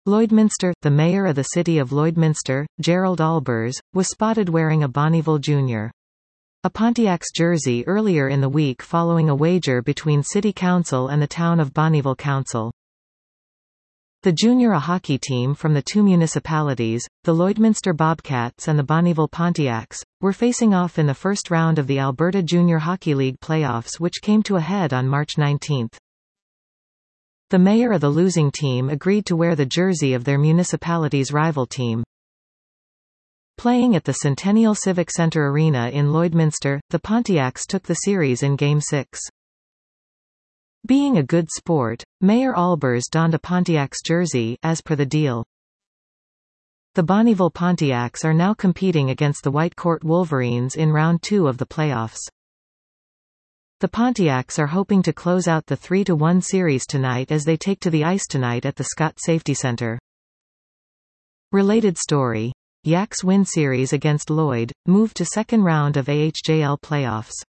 Lloydminster – The mayor of the city of Lloydminster, Gerald Albers, was spotted wearing a Bonneville Jr. A Pontiac's jersey earlier in the week following a wager between City Council and the town of Bonneville Council. The junior hockey team from the two municipalities, the Lloydminster Bobcats and the Bonneville Pontiacs, were facing off in the first round of the Alberta Junior Hockey League playoffs, which came to a head on March 19. The mayor of the losing team agreed to wear the jersey of their municipality's rival team. Playing at the Centennial Civic Centre Arena in Lloydminster, the Pontiacs took the series in Game 6. Being a good sport, Mayor Albers donned a Pontiac's jersey, as per the deal. The Bonneville Pontiacs are now competing against the Whitecourt Wolverines in Round 2 of the playoffs. The Pontiacs are hoping to close out the 3-1 series tonight as they take to the ice tonight at the Scott Safety Center. Related story. Yaks win series against Lloyd, move to second round of AHJL playoffs.